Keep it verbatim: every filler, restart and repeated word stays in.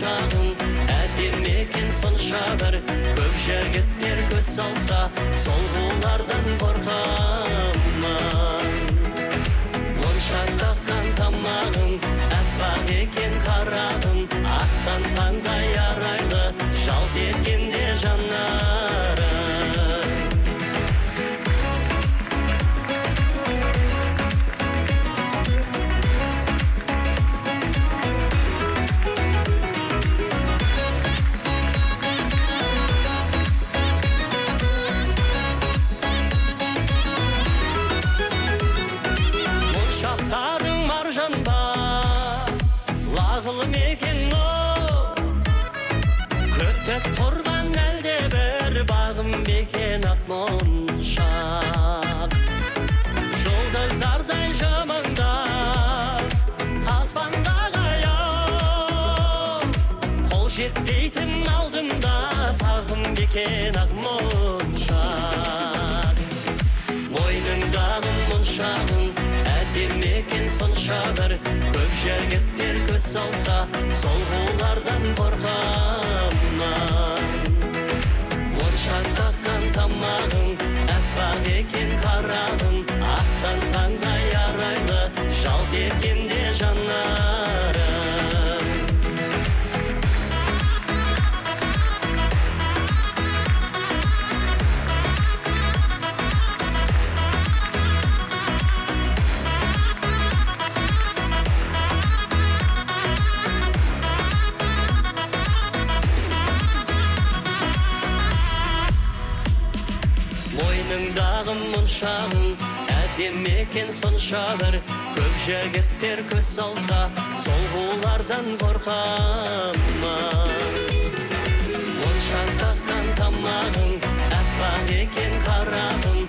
мұншағың әдем екен сонша бір көп жігіттер көз салса сол қулардан қорқамын монша таққан тамағың аппақ екен қарағым атқан таңдай арайлы жалт еткенде жанарым Моншақтарың маржан ба лағылым екен о көктеп тұрған әлде бір бағым бекен ақ моншақ жұлдыздардай жымыңдап аспандағы аян қол жетпейтін алдымда сағым бекен ақ моншақ мойныңдағы моншағың әдем екен сонша бір көп жігіттер көз салса сол қулардан қорқамын моншақ таққан тамағың аппақ екен қарағым атқан таңдай арайлы жалт еткенде жанарым мойныңдағы мұншағың әдем екен сонша бір көп жігіттер көз салса сол қулардан қорқамын моншақ таққан тамағың аппақ екен қарағым